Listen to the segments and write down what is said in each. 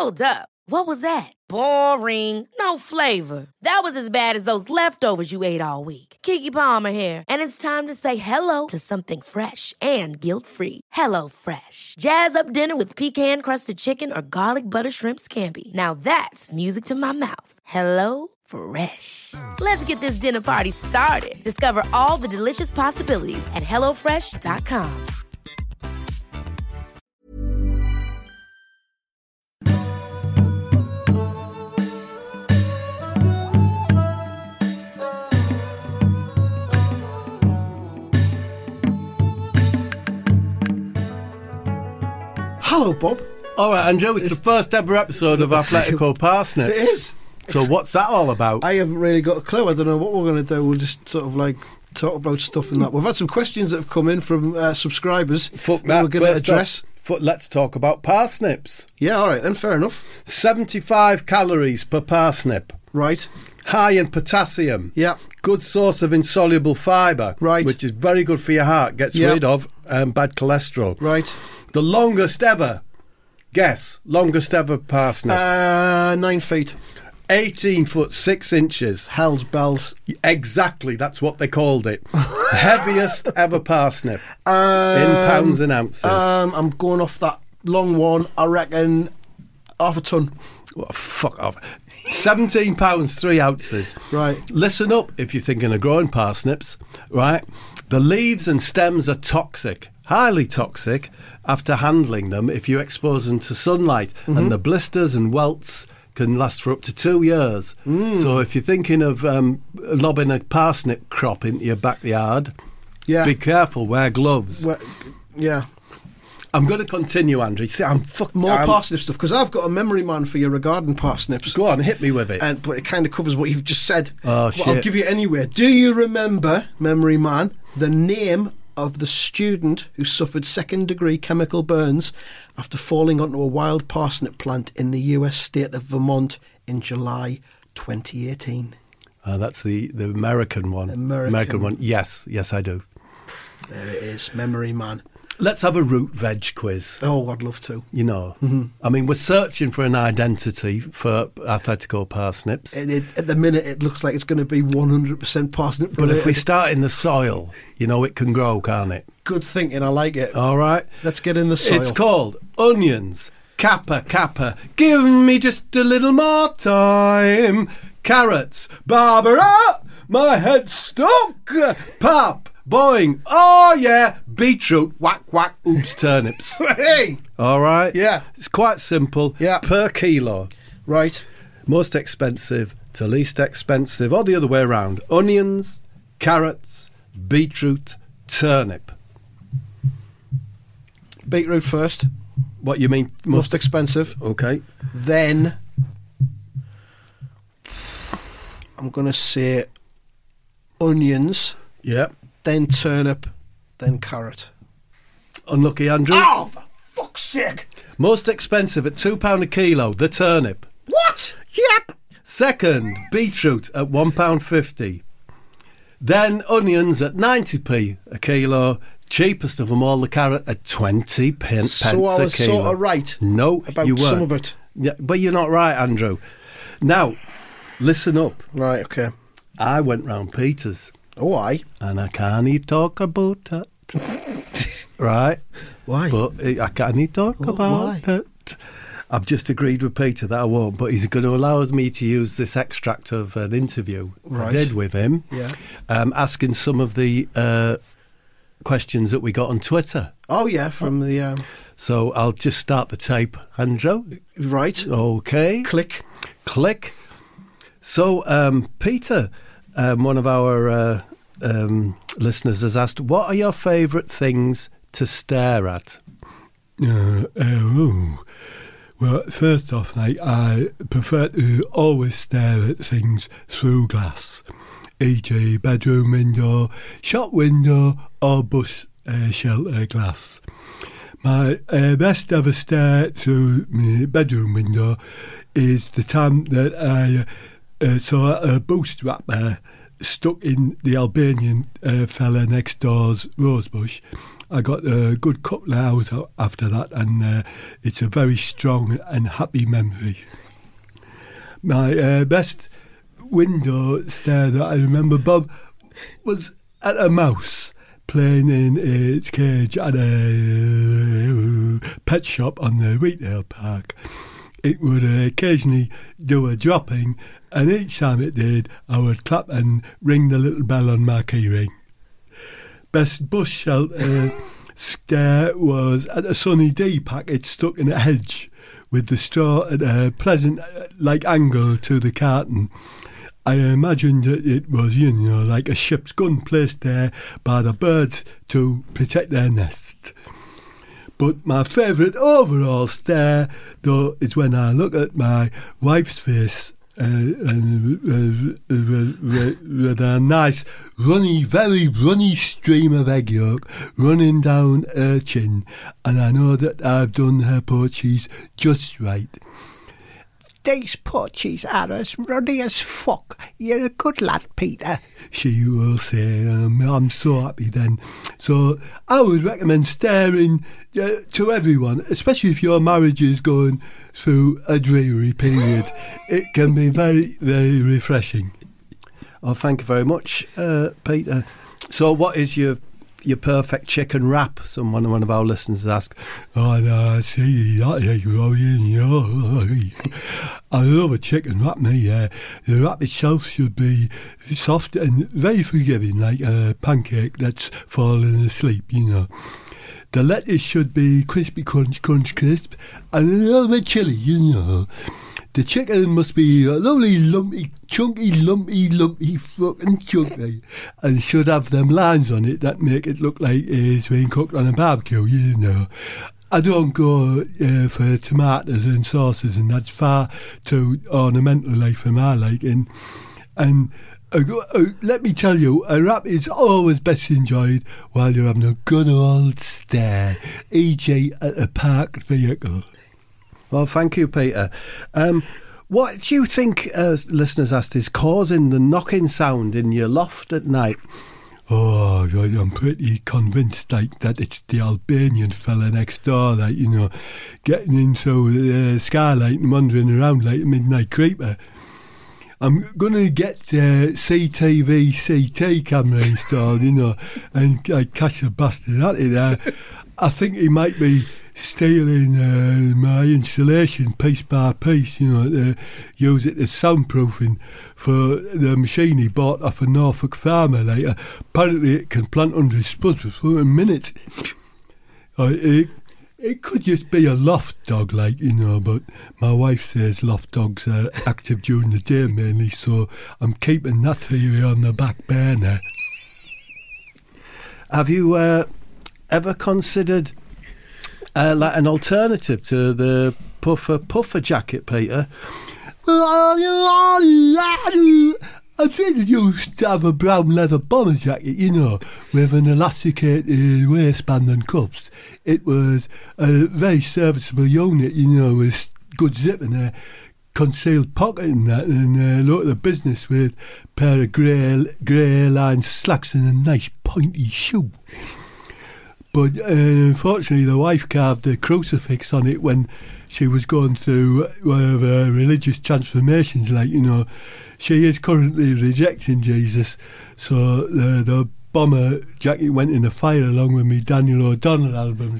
Hold up. What was that? Boring. No flavor. That was as bad as those leftovers you ate all week. Keke Palmer here. And it's time to say hello to something fresh and guilt-free. Hello Fresh. Jazz up dinner with pecan-crusted chicken or garlic butter shrimp scampi. Now that's music to my mouth. Hello Fresh. Let's get this dinner party started. Discover all the delicious possibilities at hellofresh.com. Hello, Bob. All right, Andrew, it's the first ever episode of Athletico Parsnips. It is. So what's that all about? I haven't really got a clue. I don't know what we're going to do. We'll just sort of like talk about stuff and that. We've had some questions that have come in from subscribers. Fuck that. We're going to address. Let's talk about parsnips. Yeah, all right then, fair enough. 75 calories per parsnip. Right. High in potassium. Yeah. Good source of insoluble fibre. Right. Which is very good for your heart. Gets rid of bad cholesterol. Right. The longest ever parsnip. 9 feet. 18 foot 6 inches. Hell's bells. Exactly, that's what they called it. Heaviest ever parsnip in pounds and ounces. I'm going off that long one. I reckon half a ton. Oh, fuck off. 17 pounds 3 ounces. Right. Listen up if you're thinking of growing parsnips. Right. The leaves and stems are toxic, highly toxic, after handling them if you expose them to sunlight. Mm-hmm. And the blisters and welts can last for up to 2 years. So if you're thinking of lobbing a parsnip crop into your backyard, be careful, wear gloves. Yeah. I'm going to continue, Andrew. See, more parsnip stuff, because I've got a memory man for you regarding parsnips. Go on, hit me with it. But it kind of covers what you've just said. Oh, shit. I'll give you it anyway. Do you remember, memory man, the name of the student who suffered second-degree chemical burns after falling onto a wild parsnip plant in the US state of Vermont in July 2018? That's the American one. American one. Yes, I do. There it is, memory man. Let's have a root veg quiz. Oh, I'd love to. You know, I mean, we're searching for an identity for Athletico Parsnips. At the minute, it looks like it's going to be 100% parsnip. But if we start in the soil, you know, it can grow, can't it? Good thinking, I like it. All right. Let's get in the soil. It's called onions. Kappa. Give me just a little more time. Carrots. Barbara, my head's stuck. Pap. Boing. Oh, yeah. Beetroot. Whack. Oops, turnips. Hey. All right? Yeah. It's quite simple. Yeah. Per kilo. Right. Most expensive to least expensive, or the other way around. Onions, carrots, beetroot, turnip. Beetroot first. What you mean? Most expensive. Okay. Then I'm going to say onions. Yeah. Then turnip, then carrot. Unlucky, Andrew. Oh, for fuck's sake! Most expensive at £2 a kilo, the turnip. What? Yep. Second, beetroot at £1.50. Then onions at 90p a kilo. Cheapest of them all, the carrot at 20 pence So I was a kilo. sort of right. No, about you weren't. some of it. Yeah, but you're not right, Andrew. Now, listen up. Right, okay. I went round Peter's. Oh, aye. And I can't talk about it. Right? Why? But I can't talk about it. I've just agreed with Peter that I won't, but he's going to allow me to use this extract of an interview I did with him, asking some of the questions that we got on Twitter. Oh, yeah, from the... So I'll just start the tape, Andrew. Right. Okay. Click. So, Peter... one of our listeners has asked, what are your favourite things to stare at? Well, first off, mate, I prefer to always stare at things through glass, e.g. bedroom window, shop window or bus shelter glass. My best ever stare through my bedroom window is the time that I saw a boost wrapper stuck in the Albanian fella next door's rosebush, I got a good couple of hours after that, and it's a very strong and happy memory. My best window stare that I remember, Bob, was at a mouse playing in its cage at a pet shop on the retail park. It would occasionally do a dropping, and each time it did, I would clap and ring the little bell on my key ring. Best bus shelter stare was at a Sunny D packet stuck in a hedge with the straw at a pleasant angle to the carton. I imagined that it was, like a ship's gun placed there by the birds to protect their nest. But my favourite overall stare, though, is when I look at my wife's face and with a nice, very runny stream of egg yolk running down her chin, and I know that I've done her poachies just right. These poachies are as ruddy as fuck. You're a good lad, Peter. She will say, I'm so happy then. So I would recommend staring to everyone, especially if your marriage is going through a dreary period. It can be very, very refreshing. Oh, thank you very much, Peter. So what is your perfect chicken wrap? One of our listeners asked. Oh, no, see, I love a chicken wrap, me. The wrap itself should be soft and very forgiving, like a pancake that's fallen asleep, The lettuce should be crispy, crunch, crisp, and a little bit chilly, The chicken must be lovely, lumpy, fucking chunky, and should have them lines on it that make it look like it's being cooked on a barbecue, I don't go for tomatoes and sauces, and that's far too ornamental for my liking. And let me tell you, a wrap is always best enjoyed while you're having a good old stare, e.g. at a parked vehicle. Well, thank you, Peter. What do you think, as listeners asked, is causing the knocking sound in your loft at night? Oh, I'm pretty convinced that it's the Albanian fella next door, getting in through the skylight and wandering around like a midnight creeper. I'm going to get CTV CT camera installed, and catch a bastard at it. I think he might be stealing my insulation piece by piece, to use it as soundproofing for the machine he bought off a Norfolk farmer later. Apparently it can plant 100 spuds for a minute. It could just be a loft dog, but my wife says loft dogs are active during the day mainly, so I'm keeping that theory on the back burner. Have you ever considered an alternative to the puffer jacket, Peter? I did used to have a brown leather bomber jacket, with an elasticated waistband and cuffs. It was a very serviceable unit, with good zip and a concealed pocket in that, and a lot of business with a pair of grey lined slacks and a nice pointy shoe. But unfortunately, the wife carved a crucifix on it when she was going through one of her religious transformations. She is currently rejecting Jesus. So the bomber jacket went in the fire along with me Daniel O'Donnell albums.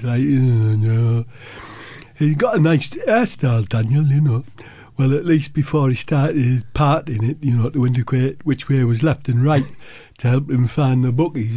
He got a nice hairstyle, Daniel, Well, at least before he started his part in it, to indicate which way was left and right to help him find the bookies,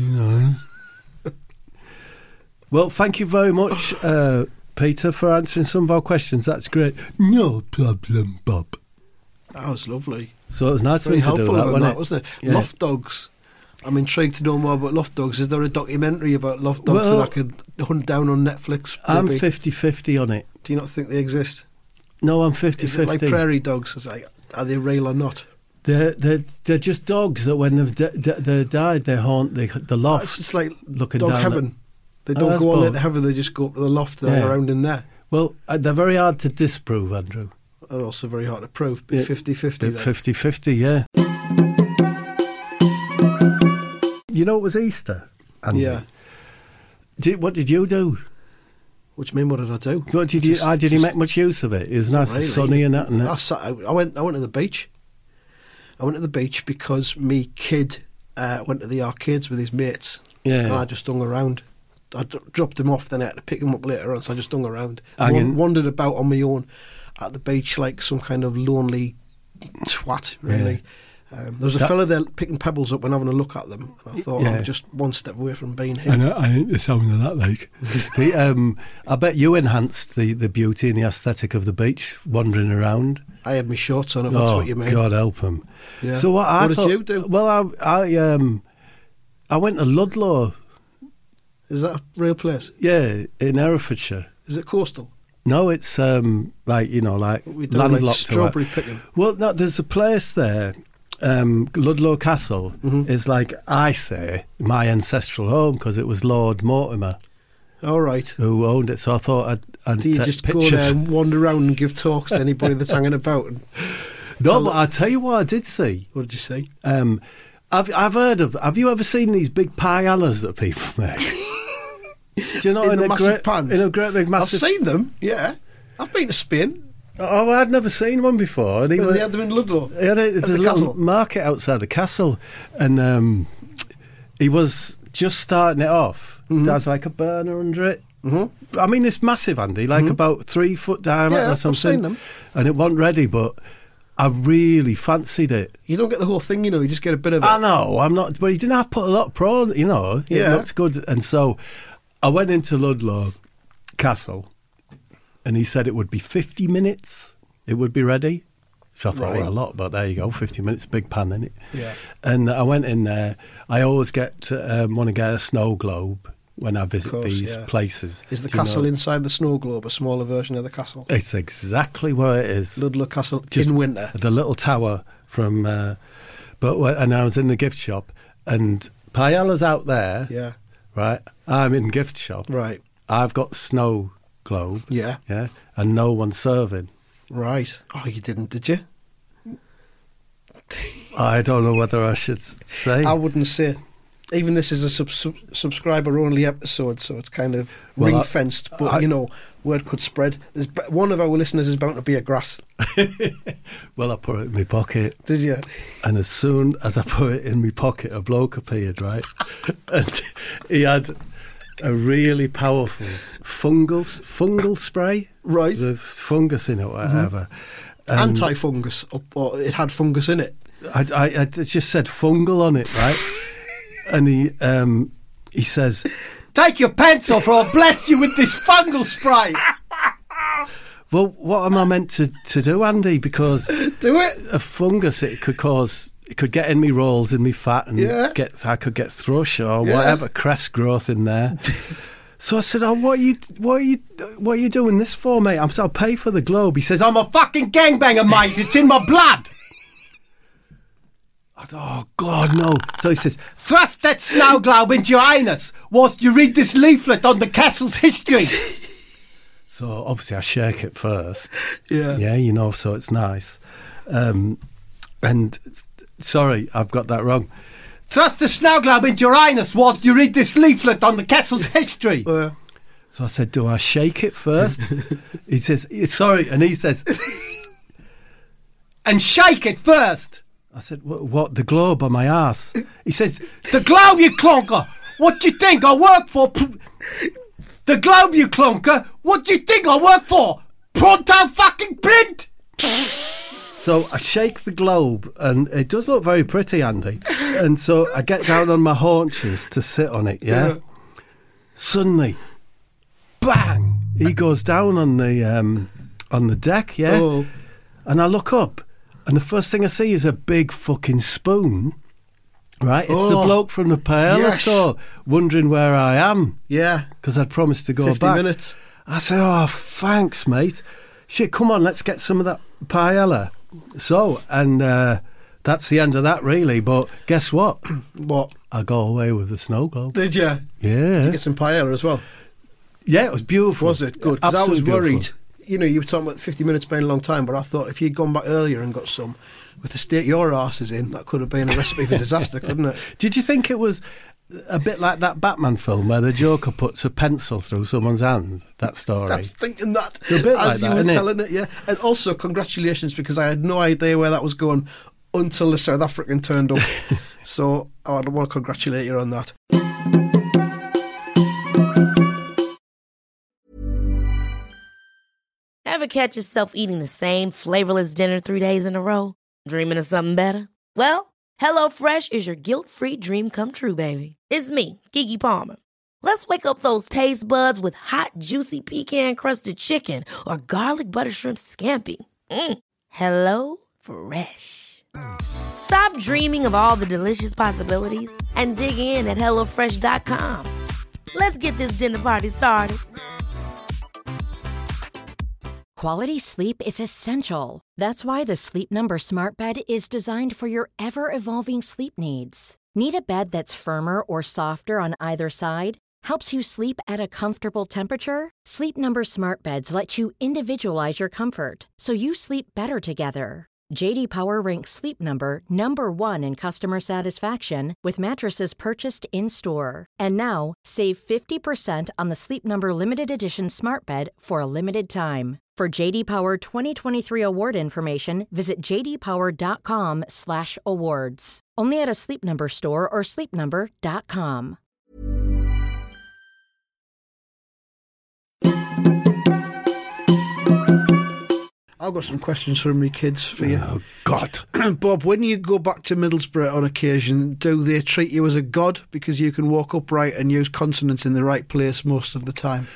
Well, thank you very much, Peter, for answering some of our questions. That's great. No problem, Bob. That was lovely. So it was nice of Very you to do that, wasn't it? Yeah. Loft dogs. I'm intrigued to know more about loft dogs. Is there a documentary about loft dogs that I could hunt down on Netflix? I'm maybe? 50-50 on it. Do you not think they exist? No, I'm 50-50. Is it like prairie dogs? It's like, are they real or not? They're just dogs that when they've died, they haunt the loft. It's like looking dog down heaven. They don't go all into heaven, they just go up to the loft and Yeah. around in there. Well, they're very hard to disprove, Andrew. They're also very hard to prove. Yeah. 50-50 then. 50-50, yeah. You know, it was Easter, Andy. Yeah. What did you do? What do you mean? What did I do? What did you? Did you make much use of it? It was nice and Really? sunny and that. And that. I went to the beach. I went to the beach because me kid went to the arcades with his mates. Yeah. And I just hung around. I dropped him off, then I had to pick him up later on, so I just hung around. Wandered about on my own at the beach like some kind of lonely twat, really. There was a fella there picking pebbles up and having a look at them. And I thought, I'm just one step away from being him. I ain't the sound of that, like. I bet you enhanced the beauty and the aesthetic of the beach, wandering around. I had my shorts on, if that's what you mean. God help him. Yeah. So what did you do? Well, I went to Ludlow. Is that a real place? Yeah, in Herefordshire. Is it coastal? No, it's like We do landlocked. like strawberry picking. Well, no, there's a place there. Ludlow Castle is like, I say, my ancestral home because it was Lord Mortimer All right. who owned it. So I thought I'd Do you take just pictures. go there and wander around and give talks to anybody that's hanging about? No, but I'll tell you what I did see. What did you see? I've heard of. Have you ever seen these big paellas that people make? Do you know In the massive pans? in a great big massive? I've seen them, yeah. I've been to Spain. Oh, I'd never seen one before. And They had them in Ludlow. He had At a the little castle. market outside the castle, and he was just starting it off. There's like a burner under it. Mm-hmm. I mean, it's massive, Andy, like about 3 foot diameter Yeah, or I've something. seen them. And it wasn't ready, but I really fancied it. You don't get the whole thing, you just get a bit of it. I know, I'm not, but he didn't have to put a lot of prawn, It Yeah. looked good. And so I went into Ludlow Castle, and he said it would be 50 minutes. It would be ready. So I thought, Right. well, a lot, but there you go, 50 minutes, big pan, innit? Yeah. And I went in there. I always want to get a snow globe when I visit course, these yeah. places. Is the Do you castle know? inside the snow globe a smaller version of the castle? It's exactly where it is. Ludlow Castle Just in winter. The little tower from... and I was in the gift shop, and paella's out there, Yeah. right? I'm in gift shop. Right. I've got snow globe, Yeah. yeah, and no one's serving. Right. Oh, you didn't, did you? I don't know whether I should say. I wouldn't say. Even this is a subscriber-only episode, so it's kind of Well, ring-fenced. But, word could spread. One of our listeners is bound to be a grass. Well, I put it in my pocket, Did you? and as soon as I put it in my pocket, a bloke appeared, right? And he had a really powerful fungal spray. Right. There's fungus in it, whatever. Anti-fungus, or it had fungus in it. I just said fungal on it, right? And he says, "Take your pants off, or I'll bless you with this fungal spray." Well, what am I meant to do, Andy? Because Do it. a fungus, it could get in me rolls, in me fat, and Yeah. I could get thrush or Yeah. whatever crest growth in there. So I said, "Oh, what are you doing this for, mate? I'll pay for the globe." He says, "I'm a fucking gangbanger, mate. It's in my blood." I thought, oh, God, no. So he says, "Thrust that snow globe into your anus whilst you read this leaflet on the castle's history." So obviously I shake it first. Yeah. Yeah, so it's nice. And sorry, I've got that wrong. "Thrust the snow globe into your anus whilst you read this leaflet on the castle's history." So I said, "Do I shake it first?" He says, "Sorry," and he says, "And shake it first." I said, what, the globe on my ass? He says, "The globe, you clunker! What do you think I work for? The globe, you clunker! What do you think I work for? Pronto fucking print!" So I shake the globe, and it does look very pretty, Andy. And so I get down on my haunches to sit on it, yeah? Suddenly, bang! He goes down on the deck, yeah? Oh. And I look up, and the first thing I see is a big fucking spoon, right? It's the bloke from the paella Yes. store wondering where I am, Yeah. because I'd promised to go 50 back. minutes. I said, "Oh, thanks, mate. Shit, come on, let's get some of that paella." So, and that's the end of that, really. But guess what? What? I go away with the snow globe. Did you? Yeah. Get some paella as well. Yeah, it was beautiful. Was it? Good. Because I was Absolutely worried. beautiful. You were talking about 50 minutes being a long time, but I thought if you'd gone back earlier and got some, with the state your arse is in, that could have been a recipe for disaster, couldn't it? Did you think it was a bit like that Batman film where the Joker puts a pencil through someone's hand? That story. I was thinking that It's a bit as like you that, were isn't it? telling it, yeah. And also, congratulations, because I had no idea where that was going until the South African turned up. So I want to congratulate you on that. Ever catch yourself eating the same flavorless dinner 3 days in a row? Dreaming of something better? Well, HelloFresh is your guilt-free dream come true, baby. It's me, Keke Palmer. Let's wake up those taste buds with hot, juicy pecan-crusted chicken or garlic butter shrimp scampi. Hello Fresh. Stop dreaming of all the delicious possibilities and dig in at HelloFresh.com. Let's get this dinner party started. Quality sleep is essential. That's why the Sleep Number Smart Bed is designed for your ever-evolving sleep needs. Need a bed that's firmer or softer on either side? Helps you sleep at a comfortable temperature? Sleep Number Smart Beds let you individualize your comfort, so you sleep better together. J.D. Power ranks Sleep Number number 1 in customer satisfaction with mattresses purchased in-store. And now, save 50% on the Sleep Number Limited Edition Smart Bed for a limited time. For J.D. Power 2023 award information, visit jdpower.com/awards. Only at a Sleep Number store or sleepnumber.com. I've got some questions from my kids for you. Oh, God. Bob, when you go back to Middlesbrough on occasion, do they treat you as a god because you can walk upright and use consonants in the right place most of the time?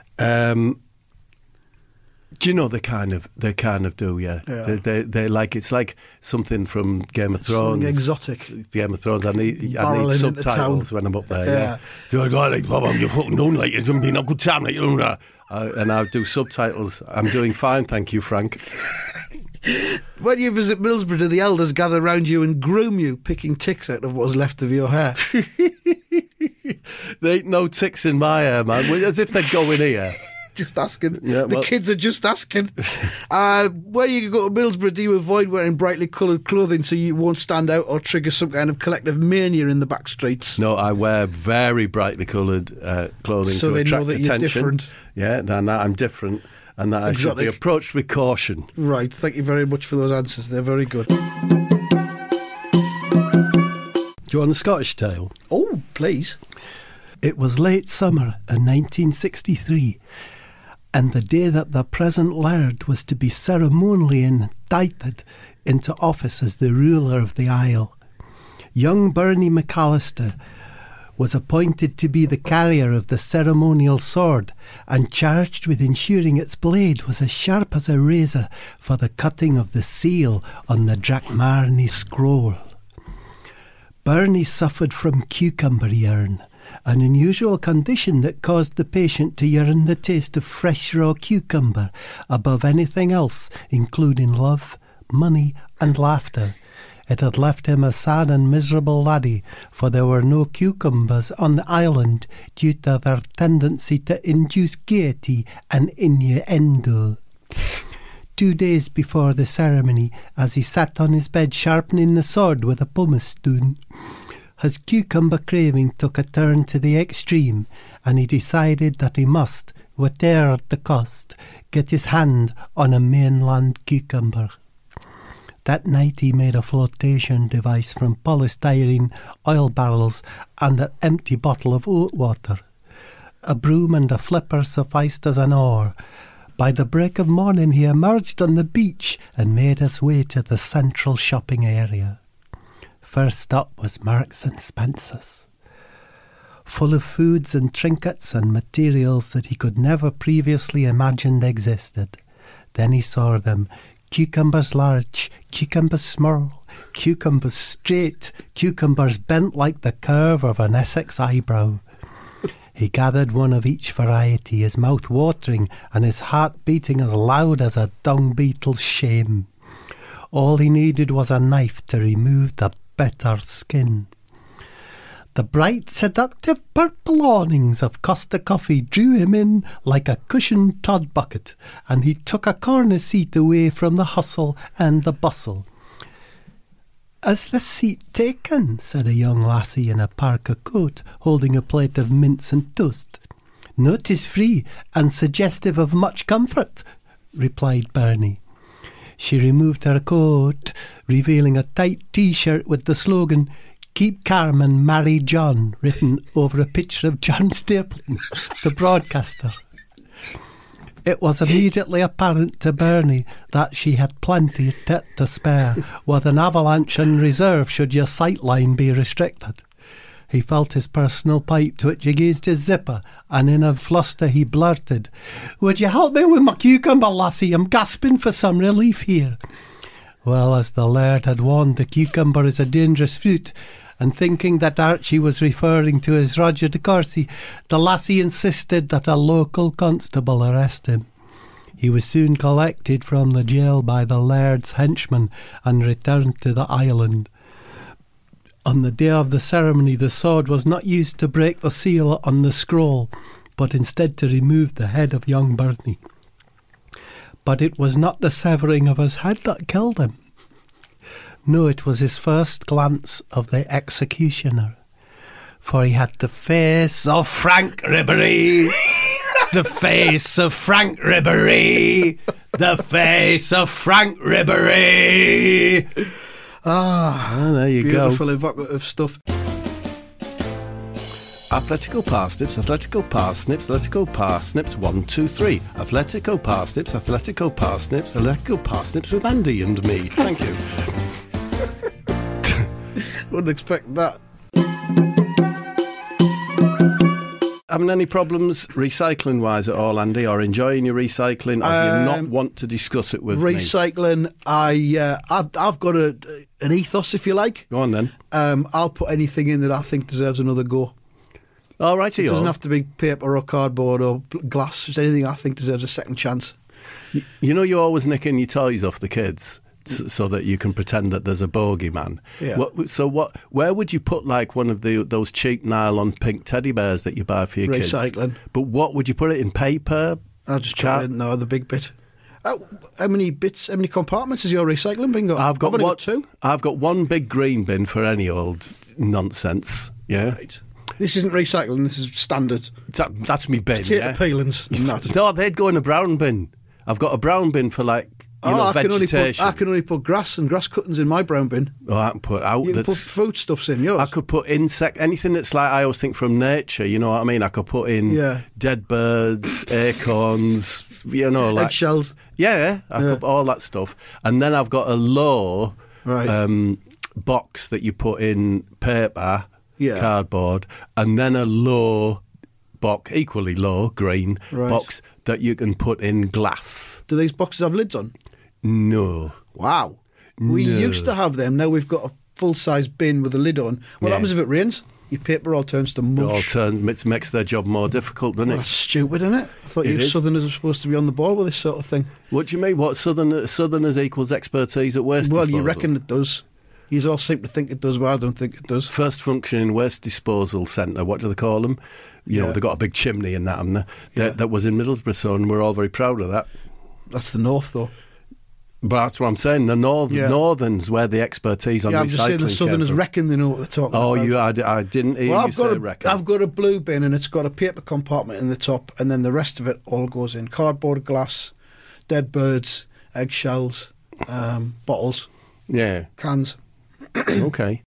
Do you know they kind of do, yeah. They like, it's like something from Game of Thrones. Something exotic. Game of Thrones. I need Barreling into subtitles town. when I'm up there. Yeah. So I go like, Bob, you fucking know, like it's been a good time, like you know. And I'll do subtitles. I'm doing fine, thank you, Frank. When you visit Middlesbrough, do the elders gather round you and groom you, picking ticks out of what's left of your hair? There ain't no ticks in my hair, man. As if they'd go in here. Just asking. Yeah, the well- kids are just asking. When you go to Middlesbrough, do you avoid wearing brightly coloured clothing so you won't stand out or trigger some kind of collective mania in the back streets? No, I wear very brightly coloured clothing So to they know attract that you're attention. different. Yeah, and that I'm different, and that I should be Exotic. approached with caution. Right, thank you very much for those answers. They're very good. Do you want a Scottish tale? Oh, please. It was late summer in 1963, and the day that the present laird was to be ceremonially indicted into office as the ruler of the Isle. Young Bernie McAllister was appointed to be the carrier of the ceremonial sword and charged with ensuring its blade was as sharp as a razor for the cutting of the seal on the Drachmarny scroll. Bernie suffered from cucumber urn, an unusual condition that caused the patient to yearn the taste of fresh raw cucumber above anything else, including love, money and laughter. It had left him a sad and miserable laddie, for there were no cucumbers on the island due to their tendency to induce gaiety and innuendo. 2 days before the ceremony, as he sat on his bed sharpening the sword with a pumice stone, his cucumber craving took a turn to the extreme, and he decided that he must, whatever the cost, get his hand on a mainland cucumber. That night he made a flotation device from polystyrene oil barrels and an empty bottle of oat water. A broom and a flipper sufficed as an oar. By the break of morning he emerged on the beach and made his way to the central shopping area. First stop was Marks and Spencer's, full of foods and trinkets and materials that he could never previously imagined existed. Then he saw them: cucumbers large, cucumbers small, cucumbers straight, cucumbers bent like the curve of an Essex eyebrow. He gathered one of each variety, his mouth watering and his heart beating as loud as a dung beetle's shame. All he needed was a knife to remove the bitter skin. The bright, seductive purple awnings of Costa Coffee drew him in like a cushioned Todd bucket, and he took a corner seat away from the hustle and the bustle. "Is the seat taken?" said a young lassie in a parka coat, holding a plate of mince and toast. "No, 'tis free, and suggestive of much comfort," replied Bernie. She removed her coat, revealing a tight T-shirt with the slogan, "Keep calm and marry John," written over a picture of John Stapleton, the broadcaster. It was immediately apparent to Bernie that she had plenty tit to spare, with an avalanche in reserve should your sightline be restricted. He felt his personal pipe twitch against his zipper, and in a fluster he blurted, "Would you help me with my cucumber, lassie? I'm gasping for some relief here." Well, as the laird had warned, the cucumber is a dangerous fruit, and thinking that Archie was referring to his Roger de Courcy, the lassie insisted that a local constable arrest him. He was soon collected from the jail by the laird's henchmen and returned to the island. On the day of the ceremony, the sword was not used to break the seal on the scroll, but instead to remove the head of young Bernie. But it was not the severing of his head that killed him. No, it was his first glance of the executioner, for he had the face of Frank Ribery. The face of Frank Ribery. The face of Frank Ribery. There you beautiful, evocative stuff. Athletical parsnips, athletical parsnips, athletical parsnips, 1, 2, 3. Athletical parsnips, athletical parsnips, athletical parsnips with Andy and me. Thank you. Wouldn't expect that. Having any problems recycling-wise at all, Andy, or enjoying your recycling, or do you not want to discuss it with me? Recycling, I've got an ethos, if you like. Go on then. I'll put anything in that I think deserves another go. All right, It doesn't have to be paper or cardboard or glass. Just anything I think deserves a second chance. You know, you're always nicking your toys off the kids so that you can pretend that there's a bogeyman. Yeah. Where would you put like one of those cheap nylon pink teddy bears that you buy for your kids? Recycling. But what would you put it in? Paper? I'll just chuck it in now, the big bit. How many compartments has your recycling bin got? I've got only got 2. I've got one big green bin for any old nonsense. Yeah. Right. This isn't recycling, this is standard. That's me bin, Potato peelings. and that. No, they'd go in a brown bin. I've got a brown bin for vegetation. I can only put grass and grass cuttings in my brown bin. Oh, I can put out. You can put foodstuffs in yours. I could put anything that's like, I always think from nature, you know what I mean? I could put in dead birds, acorns, you know, like eggshells. Yeah, I could all that stuff. And then I've got a low box that you put in paper, cardboard, and then a low box, equally low, green box that you can put in glass. Do these boxes have lids on? No. Wow. We used to have them. Now we've got a full-size bin with a lid on. What happens if it rains? Your paper all turns to mush. It makes their job more difficult, doesn't it? That's stupid, isn't it? I thought you Southerners were supposed to be on the ball with this sort of thing. What do you mean? What Southerners equals expertise at waste disposal? Well, you reckon it does. You all seem to think it does, but I don't think it does. First functioning waste disposal centre, what do they call them? You know, they've got a big chimney in that, haven't they? That was in Middlesbrough, so and we're all very proud of that. That's the north, though. But that's what I'm saying. The northern's where the expertise on recycling. I'm just saying the Southerners reckon they know what they're talking about. I didn't hear you say reckon. I've got a blue bin and it's got a paper compartment in the top, and then the rest of it all goes in cardboard, glass, dead birds, eggshells, bottles, cans. Okay.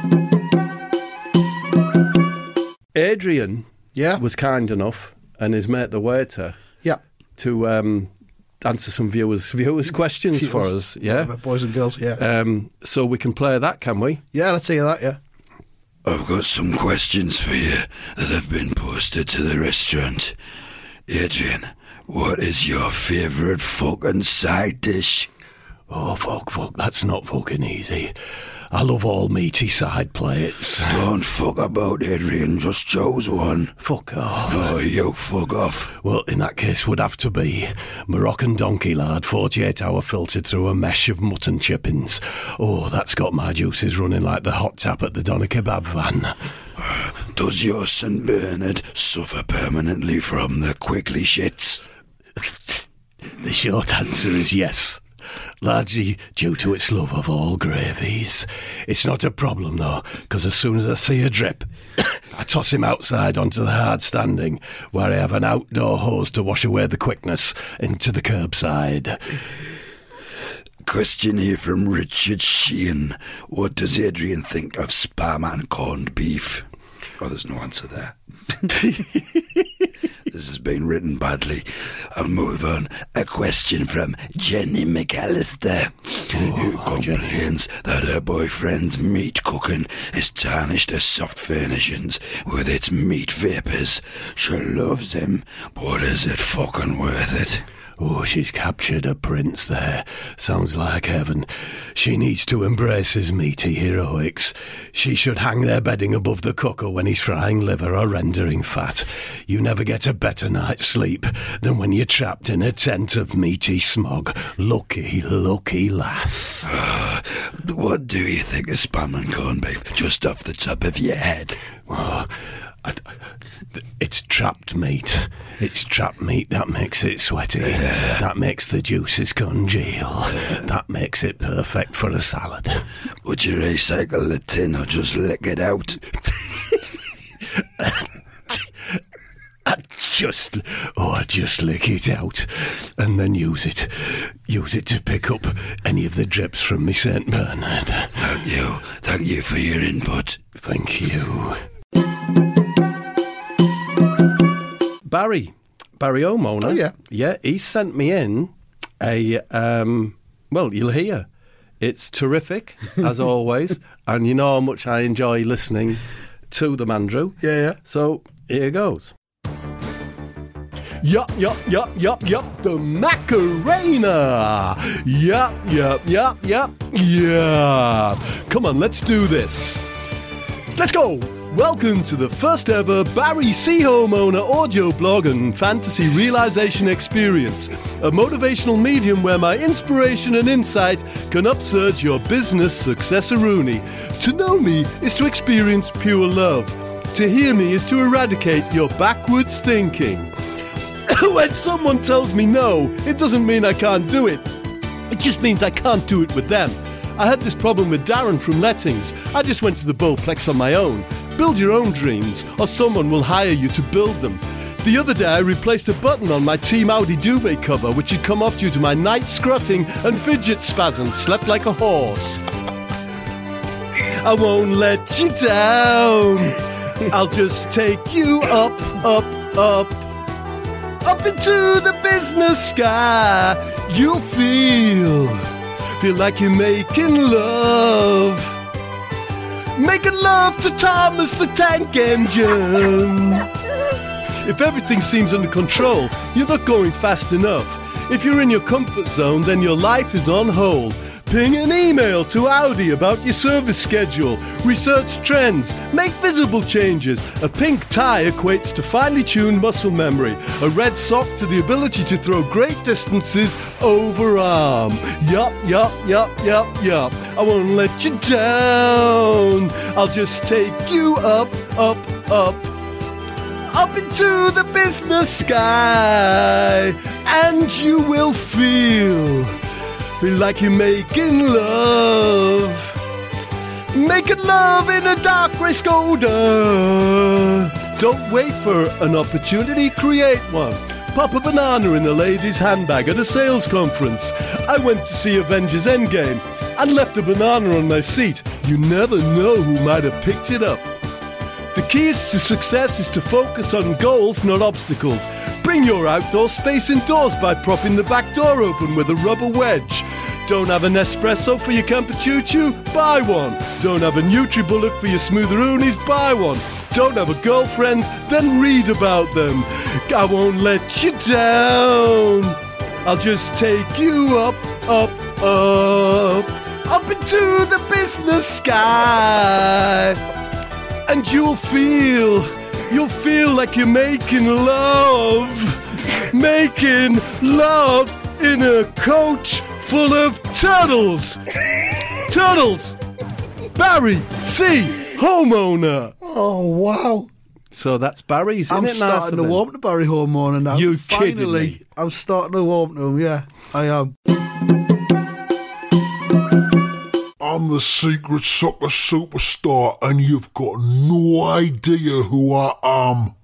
Adrian was kind enough, and his mate the waiter, to answer some viewers' questions for us. Yeah, boys and girls. So we can play that, can we? Yeah, let's hear that. Yeah. I've got some questions for you that have been posted to the restaurant. Adrian, what is your favourite fucking side dish? Oh, fuck, that's not fucking easy. I love all meaty side plates. Don't fuck about, Adrian, just choose one. Fuck off. Oh, you fuck off. Well, in that case would have to be Moroccan donkey lard, 48-hour filtered through a mesh of mutton chippings. Oh, that's got my juices running like the hot tap at the Doner Kebab van. Does your St. Bernard suffer permanently from the quickly shits? The short answer is yes. largely due to its love of all gravies. It's not a problem, though, because as soon as I see a drip, I toss him outside onto the hard standing, where I have an outdoor hose to wash away the quickness into the curbside. Question here from Richard Sheehan. What does Adrian think of spam and corned beef? Oh, there's no answer there. This has been written badly. I'll move on. A question from Jenny McAllister, who complains that her boyfriend's meat cooking is tarnished her soft furnishings with its meat vapours. She loves him, but is it fucking worth it? Oh, she's captured a prince there. Sounds like heaven. She needs to embrace his meaty heroics. She should hang their bedding above the cooker when he's frying liver or rendering fat. You never get a better night's sleep than when you're trapped in a tent of meaty smog. Lucky, lucky lass. What do you think of spam and corned beef, just off the top of your head? Oh, it's trapped meat. It's trapped meat that makes it sweaty. That makes the juices congeal. That makes it perfect for a salad. Would you recycle the tin or just lick it out? I'd just lick it out and then use it. Use it to pick up any of the drips from me St. Bernard. Thank you for your input. Thank you. Barry O'Mona. Oh, yeah. Yeah, he sent me in a, well, you'll hear. It's terrific, as always, and you know how much I enjoy listening to them, Andrew. Yeah. So, here goes. Yup, the Macarena. Yup. Come on, let's do this. Let's go. Welcome to the first ever Barry C. Homeowner audio blog and fantasy realization experience, a motivational medium where my inspiration and insight can upsurge your business success-a-rooney. To know me is to experience pure love. To hear me is to eradicate your backwards thinking. When someone tells me no, it doesn't mean I can't do it. It just means I can't do it with them. I had this problem with Darren from Lettings. I just went to the Bowplex on my own. Build your own dreams, or someone will hire you to build them. The other day I replaced a button on my Team Audi duvet cover, which had come off due to my night scrutting and fidget spasms. Slept like a horse. I won't let you down. I'll just take you up into the business sky. You'll feel like you're making love. Making love to Thomas the Tank Engine. If everything seems under control, you're not going fast enough. If you're in your comfort zone, then your life is on hold. Ping an email to Audi about your service schedule. Research trends. Make visible changes. A pink tie equates to finely tuned muscle memory. A red sock to the ability to throw great distances overarm. Yup. I won't let you down. I'll just take you up into the business sky. And you will feel like you're making love. Making love in a dark grey Skoda. Don't wait for an opportunity, create one. Pop a banana in a lady's handbag at a sales conference. I went to see Avengers Endgame and left a banana on my seat. You never know who might have picked it up. The key to success is to focus on goals, not obstacles. Bring your outdoor space indoors by propping the back door open with a rubber wedge. Don't have an espresso for your Campuchuchu? Buy one. Don't have a NutriBullet for your Smootheroonies? Buy one. Don't have a girlfriend? Then read about them. I won't let you down. I'll just take you up into the business sky. And you'll feel like you're making love in a coach full of turtles. Barry C. Homeowner. Oh, wow. So that's Barry's, isn't I'm it? starting to warm to Barry Homeowner now. You kidding Finally, me? I'm starting to warm to him, yeah, I am. I'm the secret soccer superstar and you've got no idea who I am.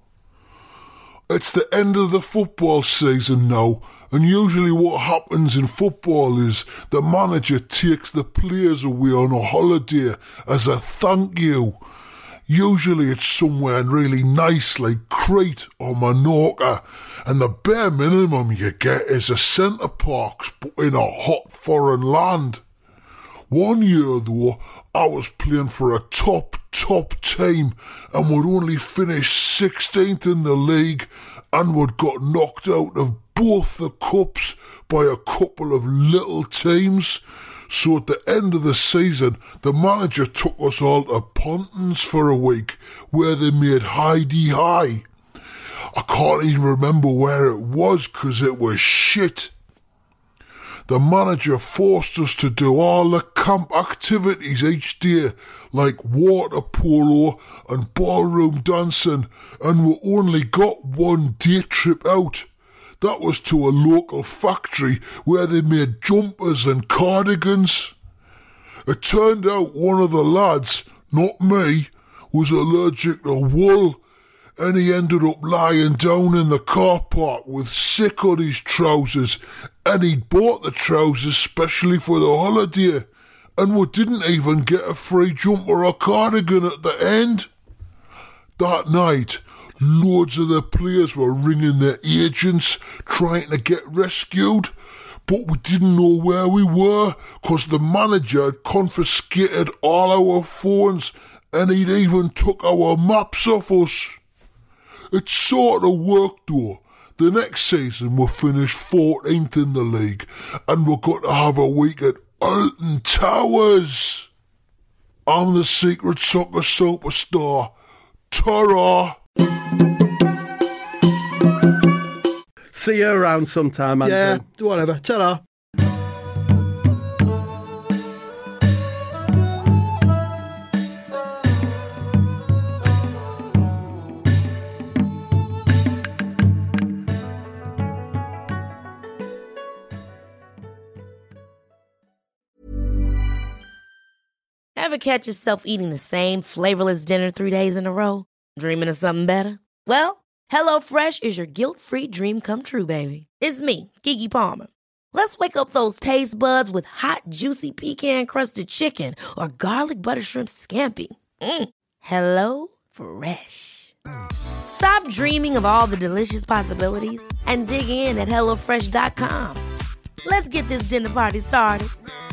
It's the end of the football season now, and usually what happens in football is the manager takes the players away on a holiday as a thank you. Usually it's somewhere really nice like Crete or Menorca, and the bare minimum you get is a centre parks but in a hot foreign land. One year though, I was playing for a top team and would only finish 16th in the league and would got knocked out of both the cups by a couple of little teams. So at the end of the season, the manager took us all to Pontins for a week where they made high. I can't even remember where it was because it was shit. The manager forced us to do all the camp activities each day, like water polo and ballroom dancing, and we only got one day trip out. That was to a local factory where they made jumpers and cardigans. It turned out one of the lads, not me, was allergic to wool, and he ended up lying down in the car park with sick on his trousers, and he'd bought the trousers specially for the holiday, and we didn't even get a free jumper or cardigan at the end. That night, loads of the players were ringing their agents trying to get rescued, but we didn't know where we were because the manager had confiscated all our phones and he'd even took our maps off us. It sort of worked though. The next season we finished 14th in the league and we got to have a week at Alton Towers. I'm the secret soccer superstar. Ta-ra! See you around sometime, Andrew. Yeah, whatever. Ta-ra. Ever catch yourself eating the same flavorless dinner 3 days in a row? Dreaming of something better? Well, HelloFresh is your guilt-free dream come true, baby. It's me, Keke Palmer. Let's wake up those taste buds with hot, juicy pecan-crusted chicken or garlic butter shrimp scampi. Hello Fresh. Stop dreaming of all the delicious possibilities and dig in at HelloFresh.com. Let's get this dinner party started.